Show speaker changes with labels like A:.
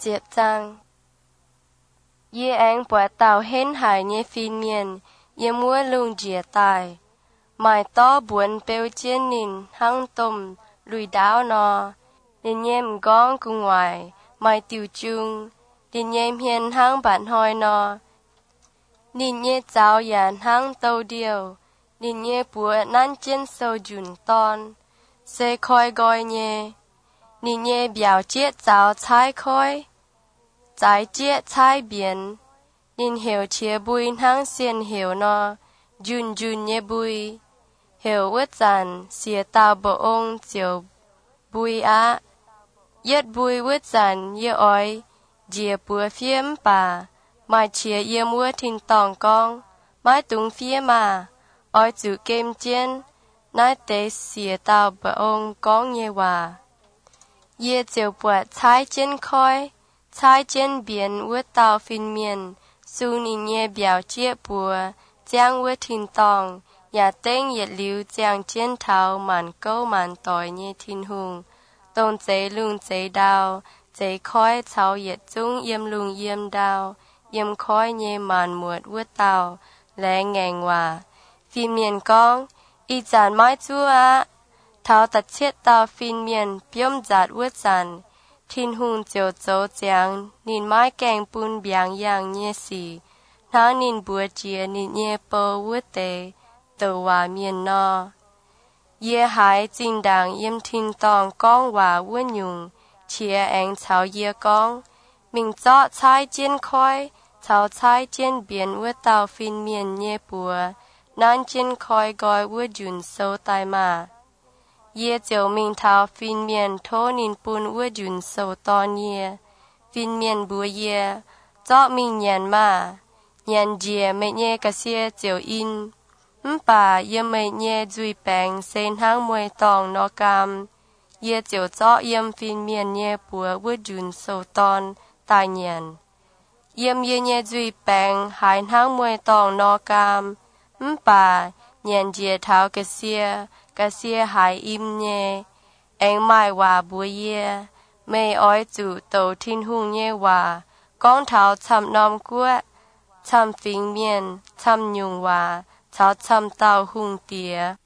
A: Diệp Giang Ye anh bỏ tàu hên hải nhé phiên miền Ye mua lung dìa tài Mai to buồn bèo chiên nín hăng tôm lùi đáo nò Nên nhem gong cùng ngoài Mai tiêu chung Nên nhem hiền hăng bản hoi nò Nên nhé giáo yàn hăng tàu điều Nên nhé bùa năn chiên sâu dùn ton Sẽ khoi gọi nhé Nên nhé biểu chiết giáo trái khoi Trái chiết trái biển Nên hiểu chia bùi hăng xiên hiểu nò Dùn dùn nhé bùi Hiểu ướt dàn xìa tàu bộ ông chiều bùi á Yết bùi ướt dàn yê oi Dìa bùa phiếm bà Mai chia yê mua thìn tòng con Mai tung phía mà Oi chủ kem chiên Nái tế xìa tàu bộ ông con nhé hòa Yê chiều bùa trái chiên khói Trái chiên biển ướt tàu phiên miền Su nín nhé biểu chiếc bùa Giang ướt thìn tòng Nhà tên nhiệt lưu giang chiến thảo màn câu màn tỏi như thiên hùng. Tôn giấy lung giấy đào, giấy khói cháu nhiệt dung yếm lung yếm đào, yếm khói như màn muột vút tàu, lẽ ngành hòa. Phiên miền con, y giàn mái chúa á, thảo tật chết tàu phiên miền biếm giạt vút giàn. Thiên hùng chiều dấu giang, nín mái kèng bùn biang yang như xì, tháng nín bùa chia nín nhé bầu vút tế. Tờ hòa miền nò Ye hải chính đảng yếm thinh tòng con hòa vua nhung Chia anh cháu ye con Mình chọ trái chiên khói Cháu trái chiên biển vua tàu phiên miền nhé bùa Nán chiên khói gọi vua dùn sâu tai mà Ye chiều mình thảo phiên miền thô nín bùn vua dùn sâu tòn ye Phiên miền bùa ye Chọ mình nhàn mà Nhàn dìa mẹ nhé cả xia chiều in Bà yếm mây nhé dùi bèng sen hang mùi tòng nó cam. Yê chiều chó yếm phiên miền nhé bùa vứt dùn sâu ton, tài nhàn. Yếm yê nhé dùi bèng hải hang mùi tòng nó cam. Bà nhàn dìa tháo cái xìa hải im nhé. Anh mai hòa bùa yê, mây ói chủ tàu thiên hùng nhé hòa. Con tháo chăm nòm quất, chăm phình miền, chăm nhung hòa. Cháu chăm tàu hung tía.